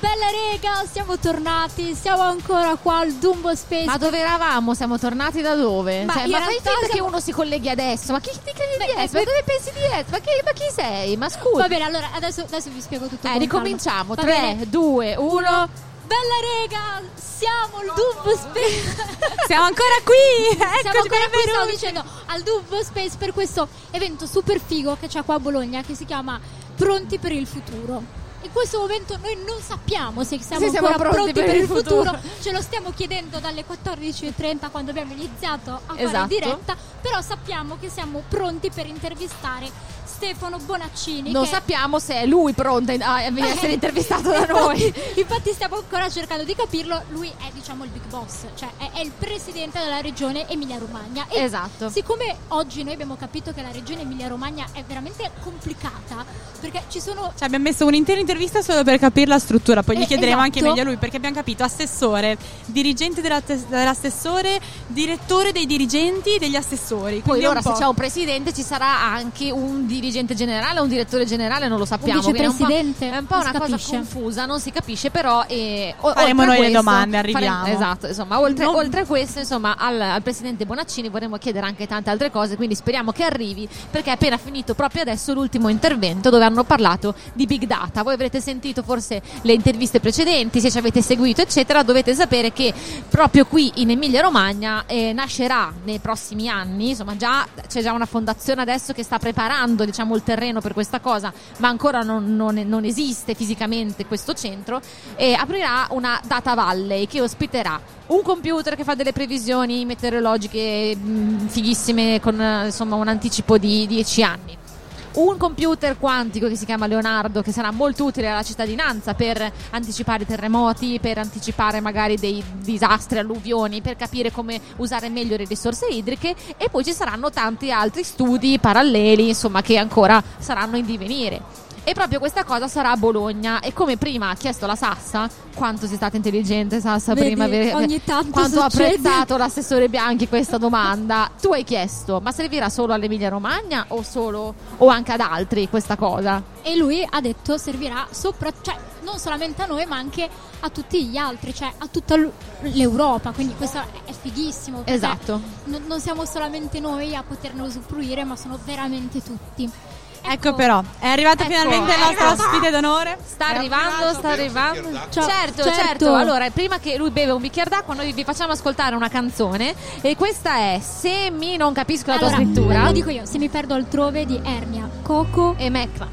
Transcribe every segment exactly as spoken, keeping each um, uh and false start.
Bella rega, siamo tornati, siamo ancora qua al Dumbo Space. Ma dove eravamo? Siamo tornati da dove? Ma, cioè, ma fai finta siamo... che uno si colleghi adesso. Ma chi ti credi Beh, di essere? beh, Ma dove pensi di essere? Ma chi, ma chi sei? Ma scusa. Va bene, allora adesso, adesso vi spiego tutto. Eh, ricominciamo. tre, tre, due, uno. Bella rega, siamo al Dumbo Space. Siamo ancora qui. Siamo ancora qui, stavo dicendo, al Dumbo Space per questo evento super figo che c'è qua a Bologna, che si chiama Pronti per il futuro. In questo momento noi non sappiamo se siamo sì, ancora siamo pronti, pronti per, per il il futuro. futuro. Ce lo stiamo chiedendo dalle quattordici e trenta quando abbiamo iniziato a fare Esatto. diretta. Però sappiamo che siamo pronti per intervistare Stefano Bonaccini. Non che... sappiamo se è lui pronto a essere intervistato da noi. Infatti stiamo ancora cercando di capirlo. Lui è, diciamo, il big boss, cioè è, è il presidente della regione Emilia-Romagna. E esatto. siccome oggi noi abbiamo capito che la regione Emilia-Romagna è veramente complicata, perché ci sono... Cioè, abbiamo messo un'intera intervista solo per capire la struttura. Poi gli Eh, chiederemo esatto. anche meglio a lui, perché abbiamo capito assessore, dirigente della tes- dell'assessore, direttore dei dirigenti degli assessori. Poi Quindi ora un se po'. c'è un presidente ci sarà anche un dirigente generale, un direttore generale, non lo sappiamo. Un vicepresidente, È un po', è un po' non una si cosa capisce. confusa, non si capisce, però eh, o- Faremo oltre a noi le questo- domande, arriviamo. faremo- esatto, insomma, oltre, Non- oltre a questo, insomma, al, al presidente Bonaccini vorremmo chiedere anche tante altre cose, quindi speriamo che arrivi, perché è appena finito proprio adesso l'ultimo intervento dove hanno parlato di big data. Voi avrete sentito forse le interviste precedenti, se ci avete seguito eccetera, dovete sapere che proprio qui in Emilia Romagna eh, nascerà nei prossimi anni, insomma già c'è già una fondazione adesso che sta preparando, diciamo, il terreno per questa cosa, ma ancora non, non, non esiste fisicamente questo centro, e aprirà una data valley che ospiterà un computer che fa delle previsioni meteorologiche mh, fighissime con eh, insomma un anticipo di dieci anni, un computer quantico che si chiama Leonardo, che sarà molto utile alla cittadinanza per anticipare terremoti, per anticipare magari dei disastri, alluvioni, per capire come usare meglio le risorse idriche, e poi ci saranno tanti altri studi paralleli, insomma, che ancora saranno in divenire. E proprio questa cosa sarà a Bologna. E come prima ha chiesto la Sassa, quanto sei stata intelligente, Sassa, Vedi, prima ver- ogni tanto quanto ha succede. apprezzato l'assessore Bianchi questa domanda. Tu hai chiesto, ma servirà solo all'Emilia Romagna o solo o anche ad altri questa cosa? E lui ha detto servirà sopra, cioè non solamente a noi ma anche a tutti gli altri, cioè a tutta l- l'Europa, quindi questo è fighissimo, perché Esatto. non, non siamo solamente noi a poterne usufruire, ma sono veramente tutti. Ecco, però, è arrivato Ecco, finalmente il è nostro arrivato. ospite d'onore. Sta arrivando, sta arrivando. Ciao. Certo, Certo. certo. Allora, prima che lui beve un bicchiere d'acqua, noi vi facciamo ascoltare una canzone. E questa è Se mi non capisco la tua Allora, scrittura. lo dico io, Se mi perdo altrove di Ernia, Coco E Mecla.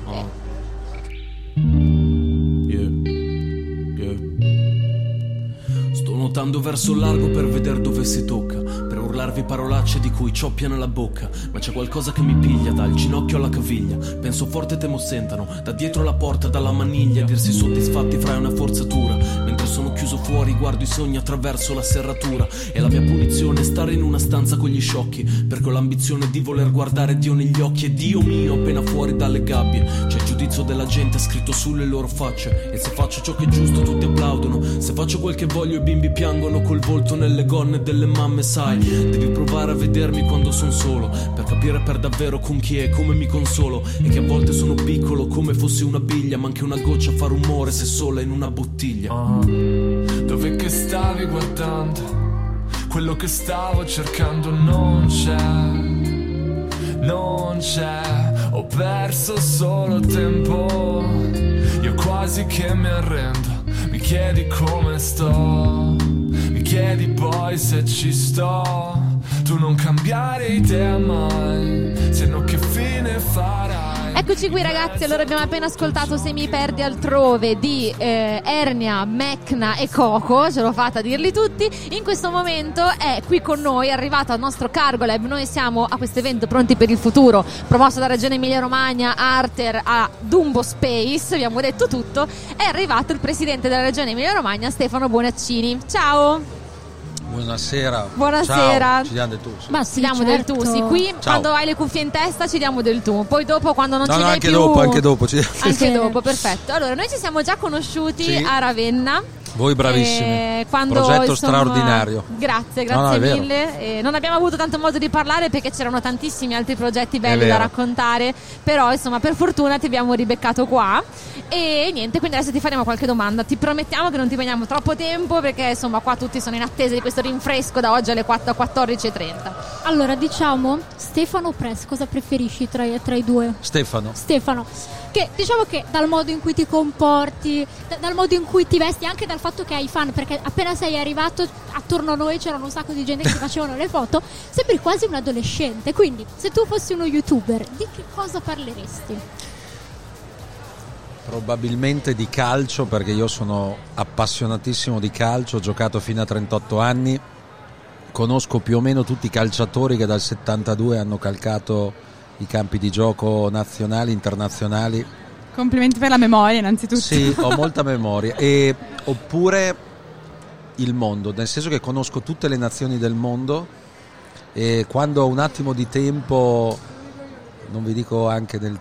Yeah, yeah. Sto nuotando verso il largo per vedere dove si tocca, per urlarvi parolacce di cui cioppia nella bocca. Ma c'è qualcosa che mi piglia dal ginocchio alla caviglia. Penso forte temo sentano da dietro la porta, dalla maniglia. Dirsi soddisfatti fra una forzatura. Mentre sono chiuso fuori guardo i sogni attraverso la serratura. E la mia punizione è stare in una stanza con gli sciocchi, perché ho l'ambizione di voler guardare Dio negli occhi. E Dio mio appena fuori dalle gabbie c'è il giudizio della gente scritto sulle loro facce. E se faccio ciò che è giusto tutti applaudono, se faccio quel che voglio i bimbi piangono col volto nelle gonne delle mamme. Sai, devi provare a vedermi quando son solo, per capire per davvero con chi è e come mi consolo. E che a volte sono piccolo come fossi una biglia, ma anche una goccia fa rumore se sola in una bottiglia. Ah, dove che stavi guardando? Quello che stavo cercando non c'è, non c'è. Ho perso solo tempo, io quasi che mi arrendo. Mi chiedi come sto, mi chiedi poi se ci sto. Tu non cambiare idea mai, se no che fine farai. Eccoci qui ragazzi, allora abbiamo appena ascoltato Se mi perdi altrove di eh, Ernia, Mecna e Coco, ce l'ho fatta a dirli tutti. In questo momento è qui con noi, è arrivato al nostro Cargo Lab. Noi siamo a questo evento Pronti per il futuro, promosso dalla Regione Emilia Romagna, Arter a Dumbo Space, abbiamo detto tutto. È arrivato il presidente della Regione Emilia Romagna, Stefano Bonaccini. Ciao! Buonasera. Buonasera. Ciao, ci diamo del tu. Sì. Ma Ci sì, diamo certo. del tu, sì, qui Ciao. quando hai le cuffie in testa ci diamo del tu, poi dopo quando non No, ci no, dai anche più dopo, anche dopo. Ci... anche Sì. dopo, perfetto. Allora noi ci siamo già conosciuti Sì. a Ravenna Voi bravissimi. Eh, quando, Progetto insomma, straordinario. Grazie, No, no, grazie è vero. mille. Eh, non abbiamo avuto tanto modo di parlare perché c'erano tantissimi altri progetti belli vero. da raccontare, però insomma per fortuna ti abbiamo ribeccato qua e niente, quindi adesso ti faremo qualche domanda. Ti promettiamo che non ti prendiamo troppo tempo perché insomma qua tutti sono in attesa di questo rinfresco da oggi alle quattordici e trenta. Allora, diciamo, Stefano o Press, cosa preferisci tra, i- tra i due? Stefano. Stefano, che diciamo che dal modo in cui ti comporti, da- dal modo in cui ti vesti, anche dal fatto che hai fan, perché appena sei arrivato attorno a noi c'erano un sacco di gente che ti facevano le foto, sembri quasi un adolescente. Quindi, se tu fossi uno youtuber, di che cosa parleresti? Probabilmente di calcio, perché io sono appassionatissimo di calcio, ho giocato fino a trentotto anni, conosco più o meno tutti i calciatori che dal settantadue hanno calcato i campi di gioco nazionali, internazionali. Complimenti per la memoria, innanzitutto. Sì, ho molta memoria. E, oppure il mondo, nel senso che conosco tutte le nazioni del mondo e quando ho un attimo di tempo, non vi dico anche nel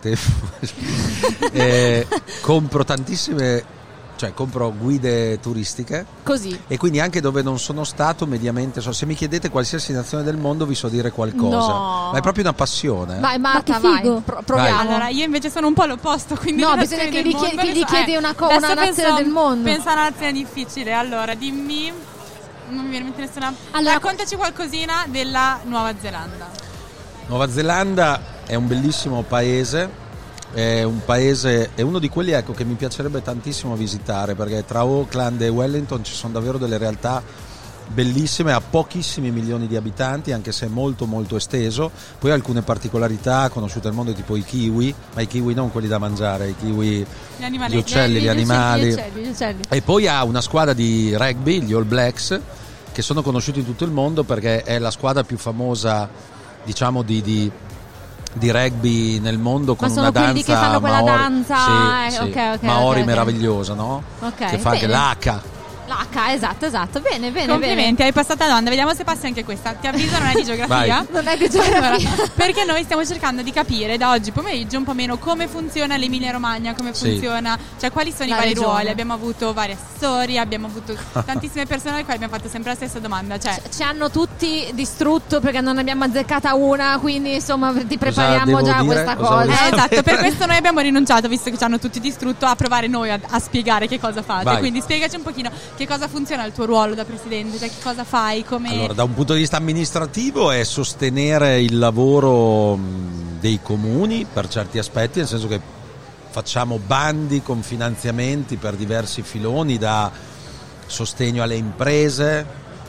tempo, eh, compro tantissime, cioè compro guide turistiche. Così. E quindi anche dove non sono stato, mediamente so, se mi chiedete qualsiasi nazione del mondo vi so dire qualcosa. No. Ma è proprio una passione. Vai Marta, Ma che figo. vai, pro- proviamo. Allora, io invece sono un po' l'opposto, quindi No, le bisogna nazioni che del gli chiedi- mondo che le gli so- chiedi eh, una co- adesso una nazione penso- del mondo. Pensa a una nazione difficile. Allora, dimmi, non mi viene in mente nessuna. Allora, Raccontaci qualcosina della Nuova Zelanda. Nuova Zelanda è un bellissimo paese, è un paese, è uno di quelli, ecco, che mi piacerebbe tantissimo visitare, perché tra Auckland e Wellington ci sono davvero delle realtà bellissime, ha pochissimi milioni di abitanti, anche se è molto molto esteso. Poi ha alcune particolarità conosciute al mondo, tipo i kiwi, ma i kiwi non quelli da mangiare, i kiwi, Gli animali. gli uccelli, gli, Gli animali. Gli uccelli, gli uccelli. E poi ha una squadra di rugby, gli All Blacks, che sono conosciuti in tutto il mondo perché è la squadra più famosa, diciamo, di, di, di rugby nel mondo, con Ma sono una quelli danza che fanno quella maori, danza, sì, eh, sì, ok, ok, maori ok, ok. meravigliosa, no? Ok, Che fa anche bene. l'H. L'H, esatto, esatto. Bene, bene, Complimenti, bene. hai passato la domanda. Vediamo se passi anche questa. Ti avviso, non è di geografia. Vai. Non è di geografia. Allora, perché noi stiamo cercando di capire da oggi pomeriggio un po' meno come funziona l'Emilia Romagna, come Sì. funziona, cioè quali sono La i vari regione. ruoli. Abbiamo avuto vari assessori, abbiamo avuto tantissime persone alle quali abbiamo fatto sempre la stessa domanda. Cioè, Ci hanno tutti distrutto perché non ne abbiamo azzeccata una, quindi insomma ti prepariamo devo già a dire? questa Cosa cosa. volete eh, sapere? esatto, per questo noi abbiamo rinunciato, visto che ci hanno tutti distrutto, a provare noi a, a spiegare che cosa fate. Vai. Quindi spiegaci un pochino che cosa funziona il tuo ruolo da presidente, cioè che cosa fai, come... Allora, da un punto di vista amministrativo è sostenere il lavoro mh, dei comuni per certi aspetti, nel senso che facciamo bandi con finanziamenti per diversi filoni, da sostegno alle imprese,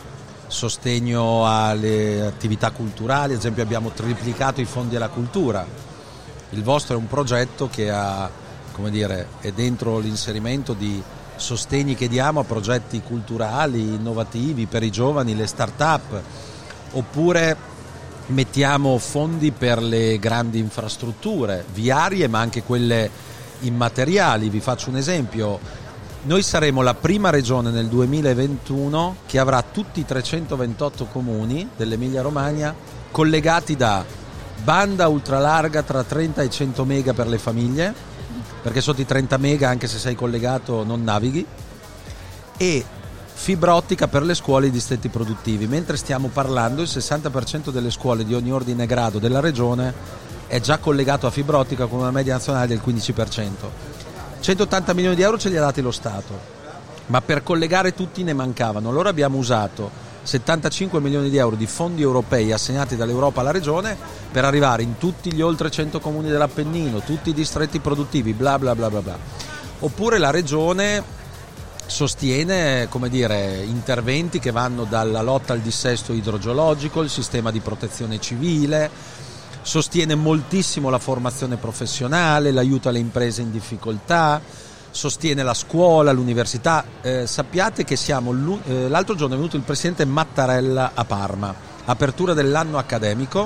sostegno alle attività culturali. Ad esempio abbiamo triplicato i fondi alla cultura. Il vostro è un progetto che ha, come dire, è dentro l'inserimento di sostegni che diamo a progetti culturali, innovativi per i giovani, le start-up, oppure mettiamo fondi per le grandi infrastrutture viarie, ma anche quelle immateriali. Vi faccio un esempio: noi saremo la prima regione nel duemilaventuno che avrà tutti i trecentoventotto comuni dell'Emilia Romagna collegati da banda ultralarga tra trenta e cento mega per le famiglie, perché sotto i trenta mega, anche se sei collegato, non navighi, e fibra ottica per le scuole e i distretti produttivi. Mentre stiamo parlando, il sessanta per cento delle scuole di ogni ordine e grado della regione è già collegato a fibra ottica, con una media nazionale del quindici per cento. centottanta milioni di euro ce li ha dati lo Stato, ma per collegare tutti ne mancavano. Allora abbiamo usato settantacinque milioni di euro di fondi europei assegnati dall'Europa alla regione per arrivare in tutti gli oltre cento comuni dell'Appennino, tutti i distretti produttivi, bla bla bla bla bla. Oppure la regione sostiene, come dire, interventi che vanno dalla lotta al dissesto idrogeologico, il sistema di protezione civile, sostiene moltissimo la formazione professionale, l'aiuto alle imprese in difficoltà, sostiene la scuola, l'università. Eh, sappiate che siamo eh, l'altro giorno è venuto il presidente Mattarella a Parma, apertura dell'anno accademico.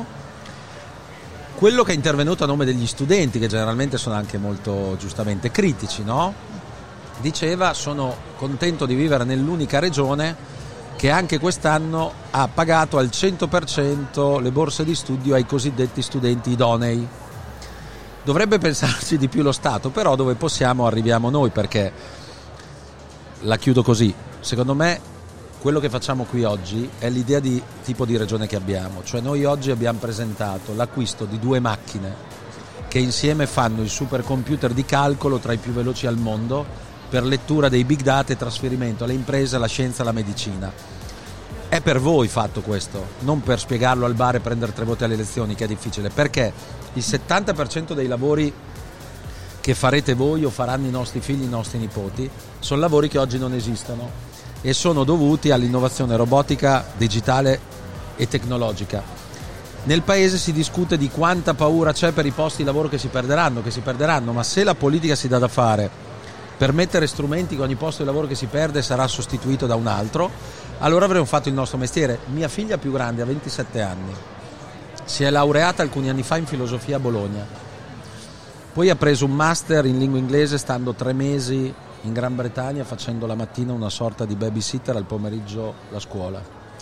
Quello che è intervenuto a nome degli studenti, che generalmente sono anche molto giustamente critici, no? Diceva: sono contento di vivere nell'unica regione che anche quest'anno ha pagato al cento per cento le borse di studio ai cosiddetti studenti idonei. Dovrebbe pensarci di più lo Stato, però dove possiamo arriviamo noi, perché, la chiudo così, secondo me quello che facciamo qui oggi è l'idea di tipo di regione che abbiamo, cioè noi oggi abbiamo presentato l'acquisto di due macchine che insieme fanno il supercomputer di calcolo tra i più veloci al mondo per lettura dei big data e trasferimento alle imprese, alla scienza, alla medicina. È per voi fatto questo, non per spiegarlo al bar e prendere tre voti alle elezioni, che è difficile, perché il settanta per cento dei lavori che farete voi o faranno i nostri figli, i nostri nipoti, sono lavori che oggi non esistono e sono dovuti all'innovazione robotica, digitale e tecnologica. Nel paese si discute di quanta paura c'è per i posti di lavoro che si perderanno, che si perderanno, ma se la politica si dà da fare per mettere strumenti che ogni posto di lavoro che si perde sarà sostituito da un altro, allora avremo fatto il nostro mestiere. Mia figlia più grande ha ventisette anni, si è laureata alcuni anni fa in filosofia a Bologna, poi ha preso un master in lingua inglese stando tre mesi in Gran Bretagna facendo la mattina una sorta di babysitter, al pomeriggio la scuola.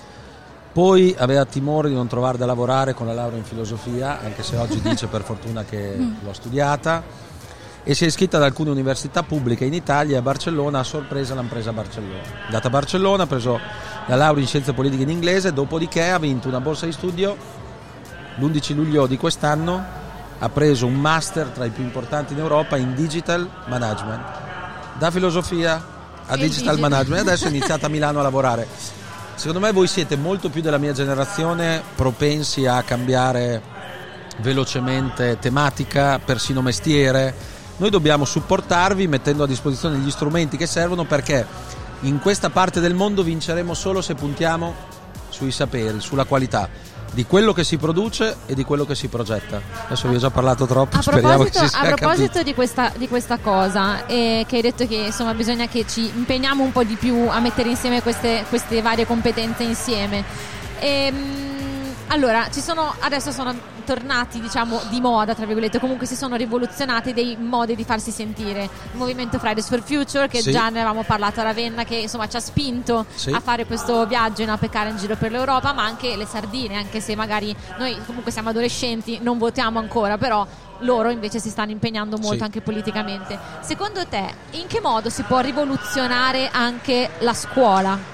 Poi aveva timore di non trovare da lavorare con la laurea in filosofia, anche se oggi dice per fortuna che l'ho studiata, e si è iscritta ad alcune università pubbliche in Italia e a Barcellona. A sorpresa l'hanno presa a Barcellona. È andata a Barcellona, ha preso la laurea in scienze politiche in inglese, dopodiché ha vinto una borsa di studio. L'undici luglio di quest'anno ha preso un master tra i più importanti in Europa in digital management, da filosofia a digital management, e adesso è iniziata a Milano a lavorare. Secondo me voi siete molto più della mia generazione propensi a cambiare velocemente tematica, persino mestiere. Noi dobbiamo supportarvi mettendo a disposizione gli strumenti che servono, perché in questa parte del mondo vinceremo solo se puntiamo sui saperi, sulla qualità di quello che si produce e di quello che si progetta. Adesso vi ho già parlato troppo, a speriamo proposito, che si sia a proposito capito. di questa, di questa cosa, eh, che hai detto che insomma bisogna che ci impegniamo un po' di più a mettere insieme queste, queste varie competenze insieme. Ehm, allora, ci sono, adesso sono tornati, diciamo, di moda, tra virgolette, comunque si sono rivoluzionati dei modi di farsi sentire. Il movimento Fridays for Future, che sì. già ne avevamo parlato a Ravenna, che insomma ci ha spinto sì. a fare questo viaggio in Apecare in giro per l'Europa, ma anche le sardine, anche se magari noi comunque siamo adolescenti, non votiamo ancora, però loro invece si stanno impegnando molto, sì. anche politicamente. Secondo te, in che modo si può rivoluzionare anche la scuola?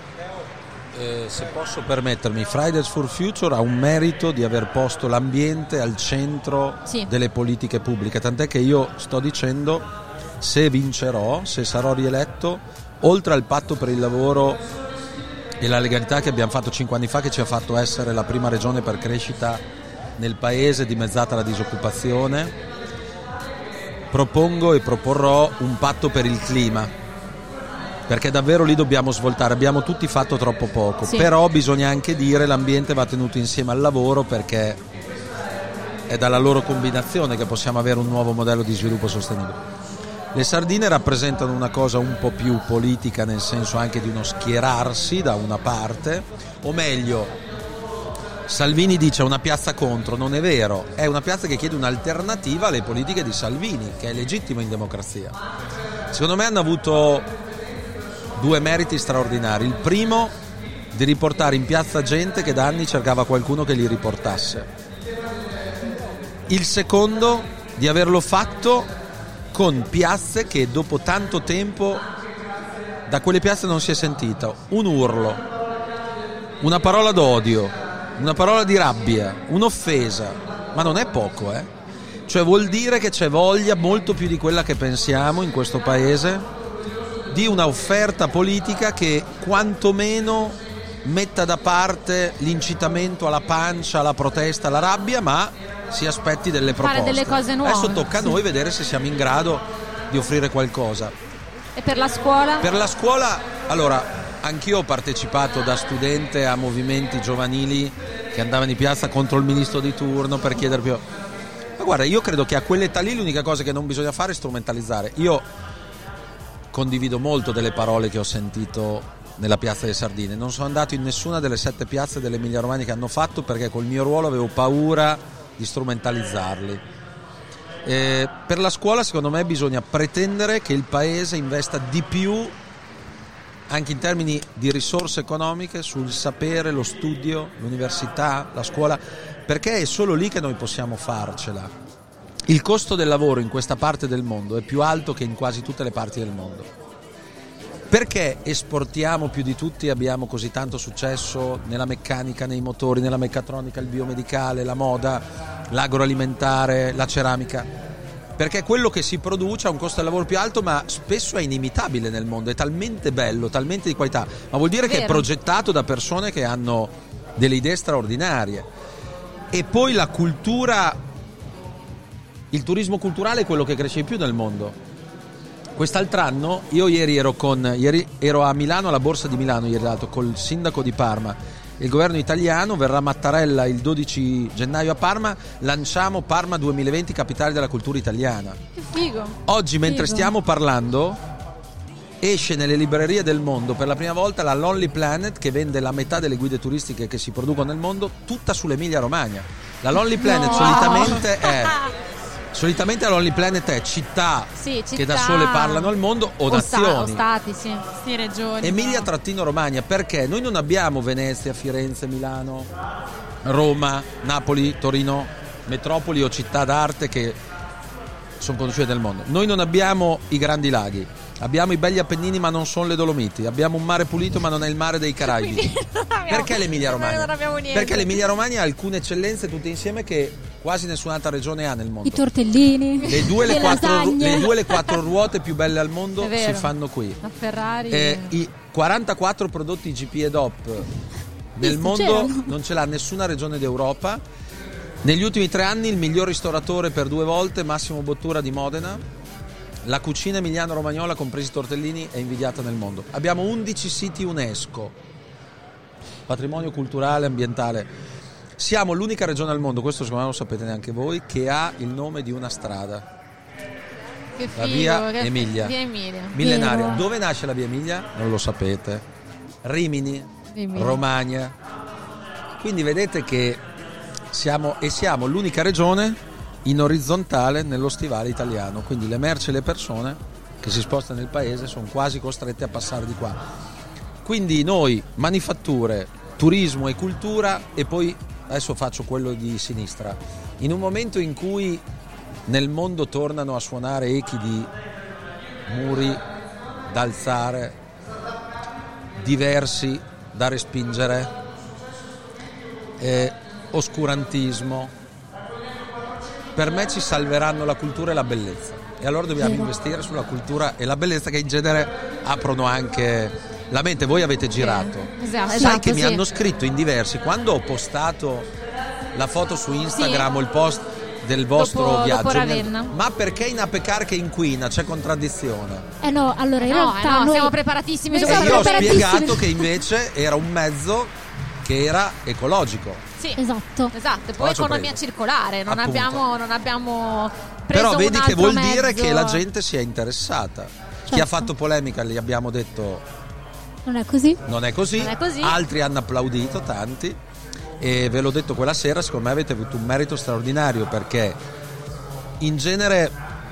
Eh, se posso permettermi, Fridays for Future ha un merito di aver posto l'ambiente al centro sì. delle politiche pubbliche, tant'è che io sto dicendo, se vincerò, se sarò rieletto, oltre al patto per il lavoro e la legalità che abbiamo fatto cinque anni fa, che ci ha fatto essere la prima regione per crescita nel paese, dimezzata la disoccupazione, propongo e proporrò un patto per il clima, perché davvero lì dobbiamo svoltare. Abbiamo tutti fatto troppo poco, sì. però bisogna anche dire l'ambiente va tenuto insieme al lavoro, perché è dalla loro combinazione che possiamo avere un nuovo modello di sviluppo sostenibile. Le sardine rappresentano una cosa un po' più politica, nel senso anche di uno schierarsi da una parte, o meglio, Salvini dice una piazza contro, non è vero, è una piazza che chiede un'alternativa alle politiche di Salvini, che è legittimo in democrazia. Secondo me hanno avuto due meriti straordinari. Il primo, di riportare in piazza gente che da anni cercava qualcuno che li riportasse. Il secondo, di averlo fatto con piazze che dopo tanto tempo da quelle piazze non si è sentito un urlo, una parola d'odio, una parola di rabbia, un'offesa, ma non è poco, eh? Cioè vuol dire che c'è voglia, molto più di quella che pensiamo in questo paese, di una offerta politica che quantomeno metta da parte l'incitamento alla pancia, alla protesta, alla rabbia, ma si aspetti delle proposte. Fare delle cose nuove. Adesso tocca a noi sì. vedere se siamo in grado di offrire qualcosa. E per la scuola? Per la scuola, allora, anch'io ho partecipato da studente a movimenti giovanili che andavano in piazza contro il ministro di turno per chiedere più. Ma guarda, io credo che a quell'età lì l'unica cosa che non bisogna fare è strumentalizzare. Io condivido molto delle parole che ho sentito nella piazza delle Sardine. Non sono andato in nessuna delle sette piazze dell'Emilia Romagna che hanno fatto, perché col mio ruolo avevo paura di strumentalizzarli. Eh, per la scuola secondo me bisogna pretendere che il paese investa di più anche in termini di risorse economiche sul sapere, lo studio, l'università, la scuola, perché è solo lì che noi possiamo farcela. Il costo del lavoro in questa parte del mondo è più alto che in quasi tutte le parti del mondo. Perché esportiamo più di tutti e abbiamo così tanto successo nella meccanica, nei motori, nella meccatronica, il biomedicale, la moda, l'agroalimentare, la ceramica? Perché quello che si produce ha un costo del lavoro più alto, ma spesso è inimitabile nel mondo, è talmente bello, talmente di qualità, ma vuol dire Vero. che è progettato da persone che hanno delle idee straordinarie. E poi la cultura, il turismo culturale è quello che cresce di più nel mondo. Quest'altro anno, io ieri ero con ieri ero a Milano, alla Borsa di Milano, ieri l'altro, col sindaco di Parma. Il governo italiano verrà a Mattarella il dodici gennaio a Parma, lanciamo Parma duemilaventi, capitale della cultura italiana. Che figo. Oggi, mentre Figo. stiamo parlando, esce nelle librerie del mondo per la prima volta la Lonely Planet, che vende la metà delle guide turistiche che si producono nel mondo, tutta sull'Emilia Romagna. La Lonely Planet No. solitamente è solitamente la Lonely Planet è città, Sì, città che da sole parlano al mondo o, o sta- nazioni. o stati, sì. Sì, regioni. Emilia-Romagna, perché noi non abbiamo Venezia, Firenze, Milano, Roma, Napoli, Torino, metropoli o città d'arte che sono conosciute nel mondo. Noi non abbiamo i grandi laghi, abbiamo i belli Appennini ma non sono le Dolomiti, abbiamo un mare pulito ma non è il mare dei Caraibi. Quindi non abbiamo- Perché l'Emilia-Romagna? Non abbiamo niente. Perché l'Emilia-Romagna ha alcune eccellenze tutte insieme che quasi nessun'altra regione ha nel mondo. I tortellini, Le due, le, le quattro, lasagne. le due, le quattro ruote più belle al mondo È vero. si fanno qui. La Ferrari. Eh, I quarantaquattro prodotti G P e D O P nel Visto, mondo c'erano. non ce l'ha nessuna regione d'Europa. Negli ultimi tre anni il miglior ristoratore per due volte, Massimo Bottura di Modena. La cucina emiliano-romagnola, compresi i tortellini, è invidiata nel mondo. Abbiamo undici siti UNESCO, patrimonio culturale, ambientale. Siamo l'unica regione al mondo, questo secondo me non lo sapete neanche voi, che ha il nome di una strada, Che la figo, via che- Emilia. Via Emilia. Millenaria. Vero. Dove nasce la via Emilia? Non lo sapete. Rimini, Emilia. Romagna. Quindi vedete che siamo e siamo l'unica regione in orizzontale nello stivale italiano, quindi le merci e le persone che si spostano nel paese sono quasi costrette a passare di qua. Quindi noi manifatture, turismo e cultura, e poi adesso faccio quello di sinistra. In un momento in cui nel mondo tornano a suonare echi di muri da alzare, diversi da respingere, eh, oscurantismo, per me ci salveranno la cultura e la bellezza, e allora dobbiamo Vero. investire sulla cultura e la bellezza, che in genere aprono anche la mente. Voi avete girato, Esatto, sai esatto, che mi sì. hanno scritto in diversi, quando ho postato la foto su Instagram Sì. o il post del vostro Dopo- dopo viaggio, Ravenna. ma perché in Apecar che inquina? C'è contraddizione. Eh no, allora in No, realtà eh no, noi siamo preparatissimi su Noi E siamo io ho preparatissimi. spiegato che invece era un mezzo che era ecologico. Sì. Esatto. Esatto, e poi Poi ci ho economia preso. circolare, non Appunto. abbiamo, non abbiamo preso Però un vedi che altro vuol mezzo. dire che la gente si è interessata. Chi Certo. ha fatto polemica gli abbiamo detto Non è così? non è così, Non è così. altri hanno applaudito, tanti, e ve l'ho detto quella sera, secondo me avete avuto un merito straordinario, perché in genere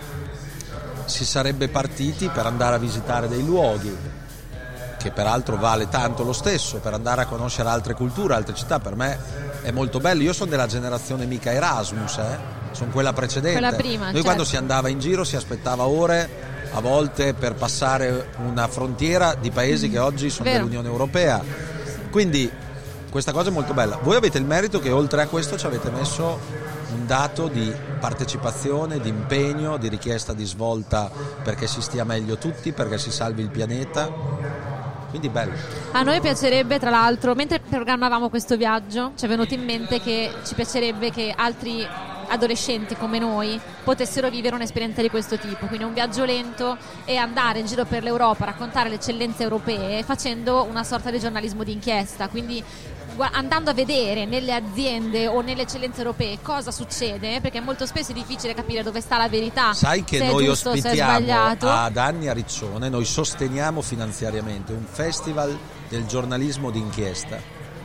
si sarebbe partiti per andare a visitare dei luoghi, che peraltro vale tanto lo stesso, per andare a conoscere altre culture, altre città. Per me è molto bello. Io sono della generazione mica Erasmus, eh? Sono quella precedente. Quella prima, Noi certo. quando si andava in giro si aspettava ore, a volte, per passare una frontiera di paesi che oggi sono Vero. dell'Unione Europea. Quindi questa cosa è molto bella. Voi avete il merito che oltre a questo ci avete messo un dato di partecipazione, di impegno, di richiesta di svolta perché si stia meglio tutti, perché si salvi il pianeta. Quindi bello. A noi piacerebbe, tra l'altro, mentre programmavamo questo viaggio, ci è venuto in mente che ci piacerebbe che altri adolescenti come noi potessero vivere un'esperienza di questo tipo, quindi un viaggio lento e andare in giro per l'Europa a raccontare le eccellenze europee facendo una sorta di giornalismo d'inchiesta, quindi gua- andando a vedere nelle aziende o nelle eccellenze europee cosa succede, perché molto spesso è difficile capire dove sta la verità. Sai che se è noi giusto, se è ospitiamo sbagliato. ad anni a Riccione, noi sosteniamo finanziariamente un festival del giornalismo d'inchiesta.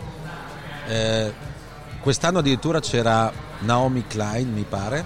Eh, quest'anno addirittura c'era Naomi Klein, mi pare.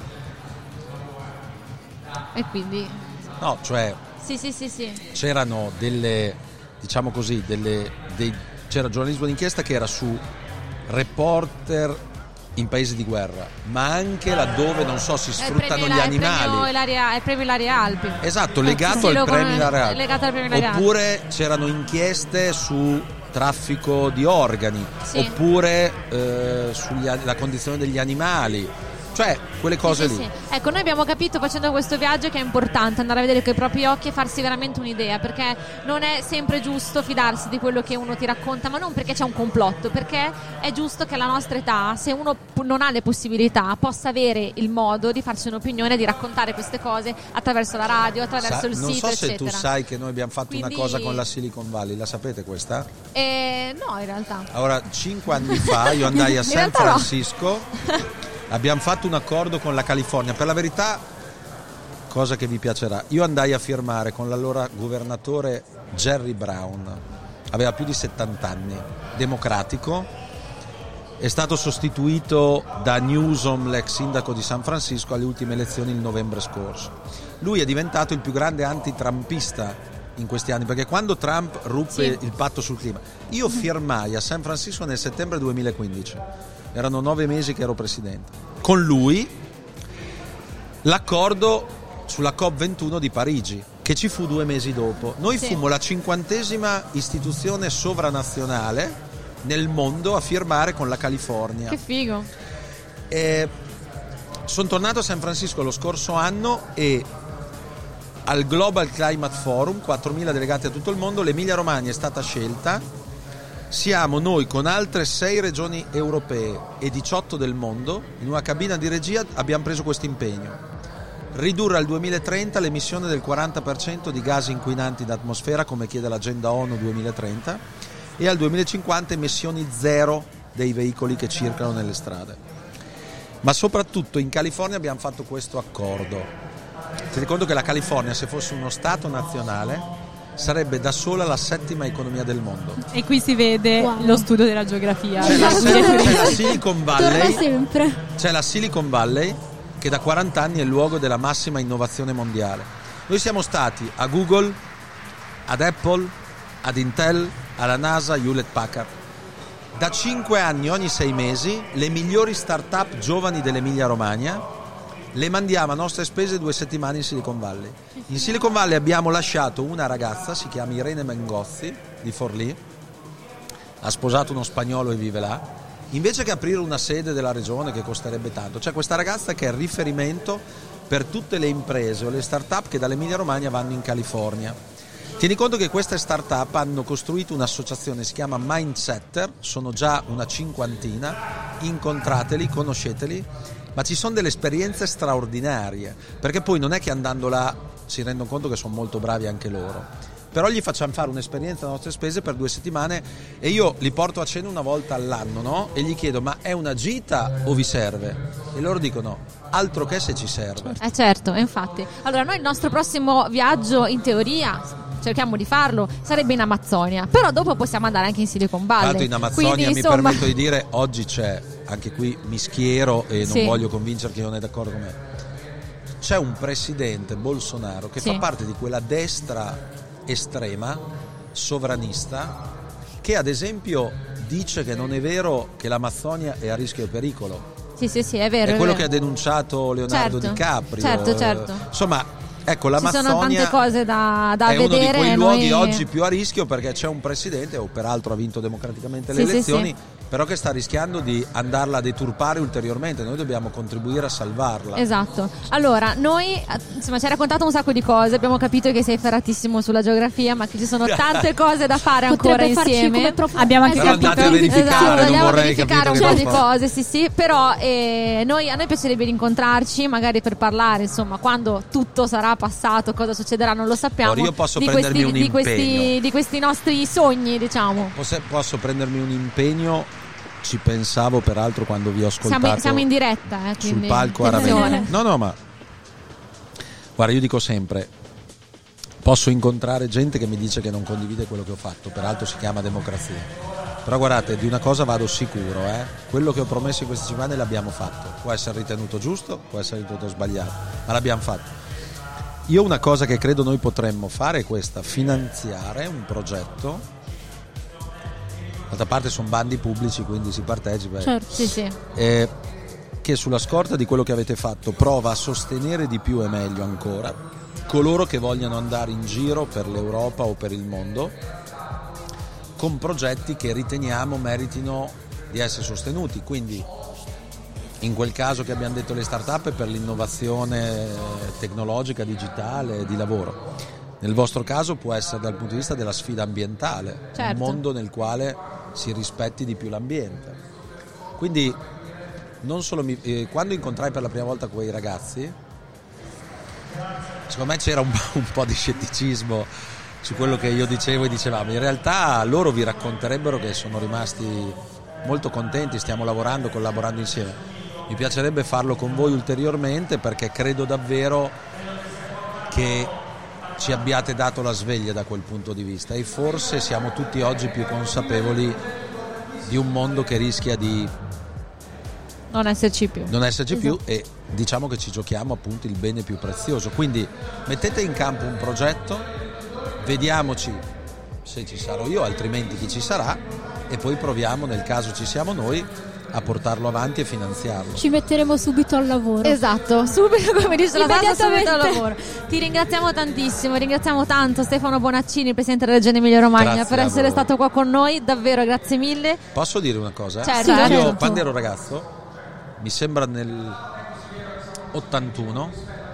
E quindi No, cioè sì sì sì sì c'erano delle, diciamo così, delle, dei, c'era giornalismo d'inchiesta che era su reporter in paesi di guerra, ma anche laddove non so si sfruttano gli la, animali. Il premio Ilaria, il premio Ilaria Alpi. Esatto, legato sì, al lo premio con- Ilaria Alpi. legato al premio Ilaria Alpi. Oppure c'erano inchieste su traffico di organi, Sì. oppure eh, sulla condizione degli animali. Cioè, quelle cose Sì, sì, lì. sì. Ecco, noi abbiamo capito facendo questo viaggio che è importante andare a vedere con i propri occhi e farsi veramente un'idea, perché non è sempre giusto fidarsi di quello che uno ti racconta, ma non perché c'è un complotto, perché è giusto che alla nostra età, se uno p- non ha le possibilità, possa avere il modo di farsi un'opinione, di raccontare queste cose attraverso la radio, attraverso Sa- il non sito, so se eccetera. tu sai che noi abbiamo fatto Quindi- una cosa con la Silicon Valley, la sapete questa? Eh, no, in realtà. Allora, cinque anni fa io andai a In San realtà no. Francisco, abbiamo fatto un accordo con la California, per la verità, cosa che vi piacerà, io andai a firmare con l'allora governatore Jerry Brown, aveva più di settanta anni, democratico, è stato sostituito da Newsom, l'ex sindaco di San Francisco, alle ultime elezioni il novembre scorso. Lui è diventato il più grande antitrumpista in questi anni, perché quando Trump ruppe Sì. il patto sul clima, io firmai a San Francisco nel settembre duemilaquindici, erano nove mesi che ero presidente, con lui l'accordo sulla COP ventuno di Parigi, che ci fu due mesi dopo. Noi Sì. fummo la cinquantesima istituzione sovranazionale nel mondo a firmare con la California. Che figo. Sono tornato a San Francisco lo scorso anno e al Global Climate Forum, quattromila delegati a tutto il mondo, l'Emilia Romagna è stata scelta. Siamo noi con altre sei regioni europee e diciotto del mondo, in una cabina di regia abbiamo preso questo impegno: ridurre al duemilatrenta l'emissione del quaranta per cento di gas inquinanti d'atmosfera, come chiede l'agenda ONU duemilatrenta, e al duemilacinquanta emissioni zero dei veicoli che circolano nelle strade. Ma soprattutto in California abbiamo fatto questo accordo. Ti conto che la California, se fosse uno stato nazionale, sarebbe da sola la settima economia del mondo. E qui si vede Wow. lo studio della geografia. C'è la, Esatto. c'è la Silicon Torna Valley, sempre. c'è la Silicon Valley che da quaranta anni è il luogo della massima innovazione mondiale. Noi siamo stati a Google, ad Apple, ad Intel, alla NASA, Hewlett Packard. Da cinque anni, ogni sei mesi, le migliori start-up giovani dell'Emilia Romagna le mandiamo a nostre spese due settimane in Silicon Valley. In Silicon Valley abbiamo lasciato una ragazza, si chiama Irene Mengozzi, di Forlì, ha sposato uno spagnolo e vive là. Invece che aprire una sede della regione che costerebbe tanto, c'è questa ragazza che è il riferimento per tutte le imprese o le start-up che dall'Emilia Romagna vanno in California. Tieni conto che queste start-up hanno costruito un'associazione, si chiama Mindsetter, sono già una cinquantina, incontrateli, conosceteli, ma ci sono delle esperienze straordinarie, perché poi non è che andando là si rendono conto che sono molto bravi anche loro, però gli facciamo fare un'esperienza a nostre spese per due settimane e io li porto a cena una volta all'anno, no? E gli chiedo: ma è una gita o vi serve? E loro dicono: altro che se ci serve. Eh certo, infatti. Allora, noi il nostro prossimo viaggio, in teoria, cerchiamo di farlo, sarebbe in Amazzonia, però dopo possiamo andare anche in Silicon Tra Valley. l'altro in Amazzonia, Quindi, mi insomma... permetto di dire, oggi c'è, anche qui mi schiero e non Sì. voglio convincere chi non è d'accordo con me, c'è un presidente Bolsonaro che Sì. fa parte di quella destra estrema, sovranista, che ad esempio dice che non è vero che l'Amazzonia è a rischio e pericolo. Sì, sì, sì, è vero. È quello è che ha vero. denunciato Leonardo Certo, DiCaprio. certo, eh, certo. Insomma, ecco, Ci l'Amazzonia sono tante cose da, da è vedere. uno di quei e luoghi noi... oggi più a rischio, perché c'è un presidente, o peraltro ha vinto democraticamente le Sì, sì, elezioni, sì. però che sta rischiando di andarla a deturpare ulteriormente. Noi dobbiamo contribuire a salvarla. Esatto. Allora, noi, insomma, ci hai raccontato un sacco di cose, abbiamo capito che sei ferratissimo sulla geografia, ma che ci sono tante cose da fare ancora Potrebbe farci insieme. come prof- Abbiamo anche Però capito- andate a verificare, Esatto, non andiamo a vorrei, verificare capito, un che po' di dopo- cose, sì, sì, però eh, noi, a noi piacerebbe incontrarci, magari per parlare, insomma, quando tutto sarà passato, cosa succederà non lo sappiamo. Ora io posso di prendermi questi, un di questi, impegno. di questi nostri sogni, diciamo. Posso, posso prendermi un impegno? Ci pensavo peraltro quando vi ho ascoltato Siamo, siamo in diretta, eh, sul quindi palco a attenzione. Ravenna. No, no, ma guarda, io dico sempre, posso incontrare gente che mi dice che non condivide quello che ho fatto, peraltro si chiama democrazia. Però guardate, di una cosa vado sicuro, eh? Quello che ho promesso in questi cinque anni l'abbiamo fatto. Può essere ritenuto giusto, può essere ritenuto sbagliato, ma l'abbiamo fatto. Io una cosa che credo noi potremmo fare è questa: finanziare un progetto d'altra parte sono bandi pubblici, quindi si partecipa. Certo. Sì, sì. Eh, che sulla scorta di quello che avete fatto prova a sostenere di più e meglio ancora coloro che vogliono andare in giro per l'Europa o per il mondo con progetti che riteniamo meritino di essere sostenuti. Quindi in quel caso che abbiamo detto le start-up è per l'innovazione tecnologica, digitale, di lavoro. Nel vostro caso può essere dal punto di vista della sfida ambientale, certo. Un mondo nel quale si rispetti di più l'ambiente. Quindi non solo mi, eh, quando incontrai per la prima volta quei ragazzi, secondo me c'era un, un po' di scetticismo su quello che io dicevo e dicevamo. In realtà loro vi racconterebbero che sono rimasti molto contenti, stiamo lavorando, collaborando insieme. Mi piacerebbe farlo con voi ulteriormente perché credo davvero che ci abbiate dato la sveglia da quel punto di vista e forse siamo tutti oggi più consapevoli di un mondo che rischia di non esserci più non esserci esatto. più e diciamo che ci giochiamo appunto il bene più prezioso. Quindi mettete in campo un progetto, vediamoci se ci sarò io, altrimenti chi ci sarà, e poi proviamo, nel caso ci siamo noi, a portarlo avanti e finanziarlo. Ci metteremo subito al lavoro. Esatto, subito, come dice la Sasa, subito al Immediatamente. lavoro. Ti ringraziamo tantissimo, ringraziamo tanto Stefano Bonaccini, presidente della Regione Emilia Romagna, Grazie per a essere voi. stato qua con noi, davvero grazie mille. Posso dire una cosa? Certo, Io certo. quando ero ragazzo, mi sembra nel ottantuno,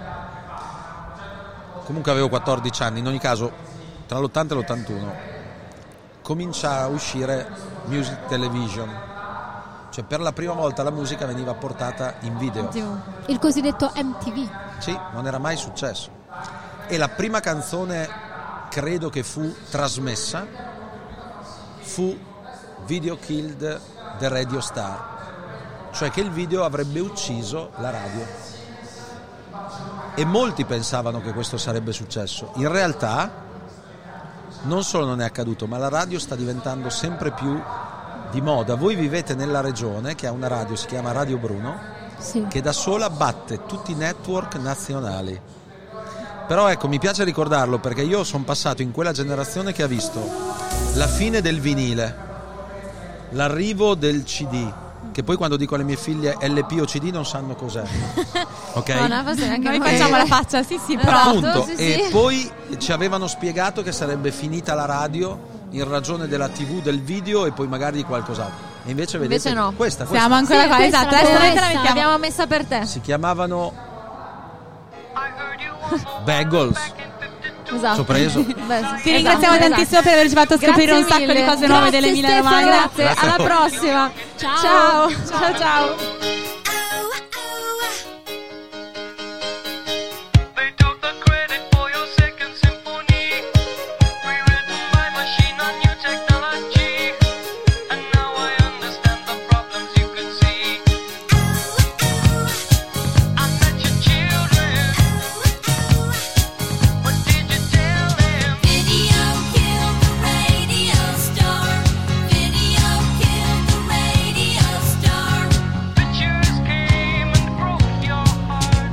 comunque avevo quattordici anni, in ogni caso tra l'ottanta e l'ottantuno comincia a uscire Music Television, cioè per la prima volta la musica veniva portata in video. Il cosiddetto M T V. Sì, non era mai successo. E la prima canzone, credo che fu trasmessa, fu Video Killed the Radio Star, cioè che il video avrebbe ucciso la radio. E molti pensavano che questo sarebbe successo. In realtà non solo non è accaduto, ma la radio sta diventando sempre più di moda. Voi vivete nella regione che ha una radio, si chiama Radio Bruno, Sì. che da sola batte tutti i network nazionali. Però ecco, mi piace ricordarlo perché io sono passato in quella generazione che ha visto la fine del vinile, l'arrivo del C D, che poi quando dico alle mie figlie L P o C D non sanno cos'è. Ok? No, no, forse neanche Noi noi. facciamo Eh, la faccia, sì sì, esatto. però Appunto, sì, e sì. poi ci avevano spiegato che sarebbe finita la radio in ragione della tivù, del video e poi magari di qualcos'altro. E invece vedete, Invece no. questa, questa siamo ancora Sì, qua, questa esatto, l'abbiamo adesso noi te la messa. mettiamo. L'abbiamo messa per te. si chiamavano Bagels. Esatto. Ci ho preso. Beh, sì. Ti ringraziamo Esatto, tantissimo per averci fatto Grazie scoprire un sacco mille. di cose nuove Grazie, dell'Emilia Stefano, Romagna. Grazie, Grazie a alla voi. prossima. Ciao. Ciao, ciao, ciao. They took the credit for your second symphony, rewritten by machine on new technology, and now I understand the problems you could see. I met your children, what did you tell them? Video killed the radio star. Video killed the radio star. Pictures came and broke your heart,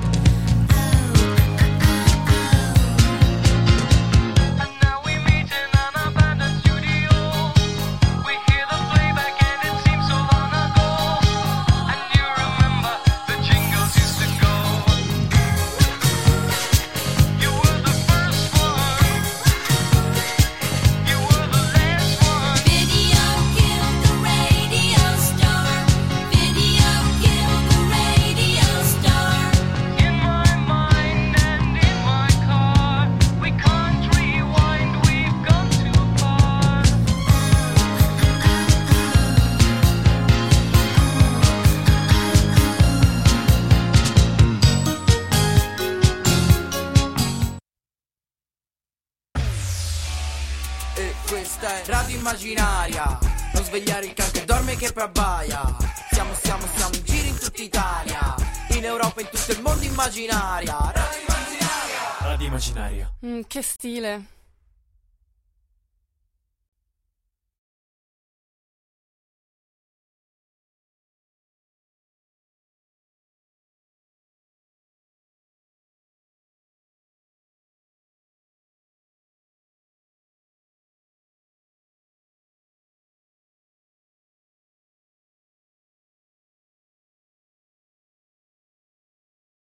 and now we meet in an abandoned studio. We hear the playback and it seems so long ago, and you remember the jingles used to go. You were the first one, you were the last one. Video killed the radio star. Video killed the radio star. In my mind and in my car, we can't rewind, we've gone too far. E questa è Radio Immaginaria. Non svegliare il can che dorme che poi abbaia. Siamo, siamo, siamo in giro in tutta Italia, in Europa e in tutto il mondo immaginaria. Radio Immaginaria. Radio Immaginaria. Mm, che stile.